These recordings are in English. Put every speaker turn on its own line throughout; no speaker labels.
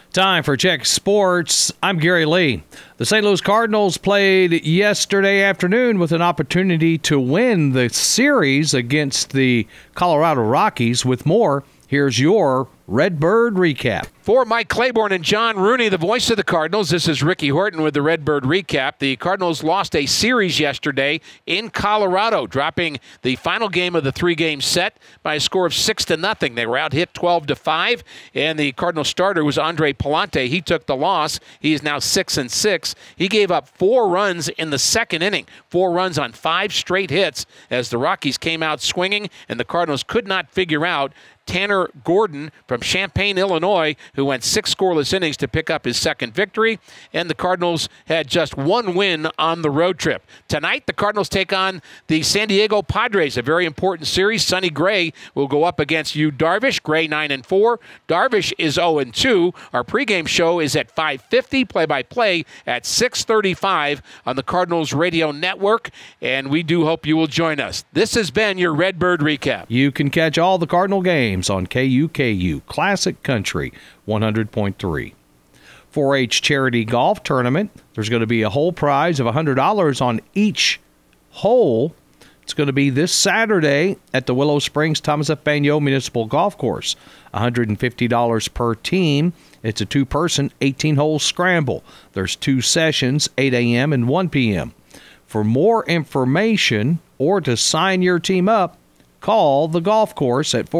Time for Check Sports. I'm Gary Lee. The St. Louis Cardinals played yesterday afternoon with an opportunity to win the series against the Colorado Rockies. With more, here's your Redbird Recap.
For Mike Claiborne and John Rooney, the voice of the Cardinals, this is Ricky Horton with the Redbird Recap. The Cardinals lost a series yesterday in Colorado, dropping the final game of the three-game set by a score of 6-0. They were out-hit 12-5, and the Cardinals starter was Andre Pallante. He took the loss. He is now 6-6. He gave up 4 runs in the second inning, 4 runs on 5 straight hits as the Rockies came out swinging, and the Cardinals could not figure out Tanner Gordon from Champaign, Illinois, who went 6 scoreless innings to pick up his second victory, and the Cardinals had just 1 win on the road trip. Tonight, the Cardinals take on the San Diego Padres, a very important series. Sonny Gray will go up against Yu Darvish. Gray 9-4. Darvish is 0-2. Our pregame show is at 5:50, play-by-play at 6:35 on the Cardinals Radio Network, and we do hope you will join us. This has been your Redbird Recap.
You can catch all the Cardinal games on KUKU Classic Country 100.3. 4-H Charity Golf Tournament. There's going to be a whole prize of $100 on each hole. It's going to be this Saturday at the Willow Springs Thomas F. Bagneau Municipal Golf Course. $150 per team. It's a 2-person, 18-hole scramble. There's 2 sessions, 8 a.m. and 1 p.m. For more information or to sign your team up, call the golf course at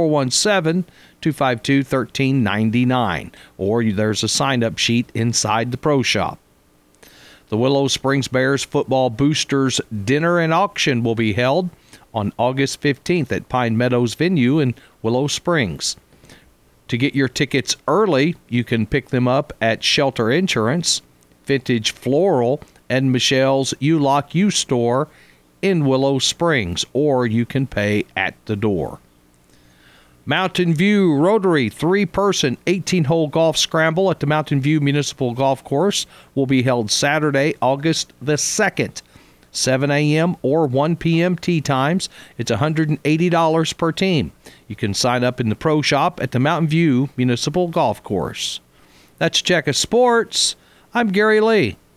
417-252-1399, or there's a sign-up sheet inside the pro shop. The Willow Springs Bears Football Boosters Dinner and Auction will be held on August 15th at Pine Meadows Venue in Willow Springs. To get your tickets early, you can pick them up at Shelter Insurance, Vintage Floral, and Michelle's U-Lock U-Store in Willow Springs, or you can pay at the door. Mountain View Rotary 3-person 18-hole golf scramble at the Mountain View Municipal Golf Course will be held Saturday, August the 2nd, 7 a.m. or 1 p.m. tee times. It's $180 per team. You can sign up in the pro shop at the Mountain View Municipal Golf Course. That's Check of Sports. I'm Gary Lee.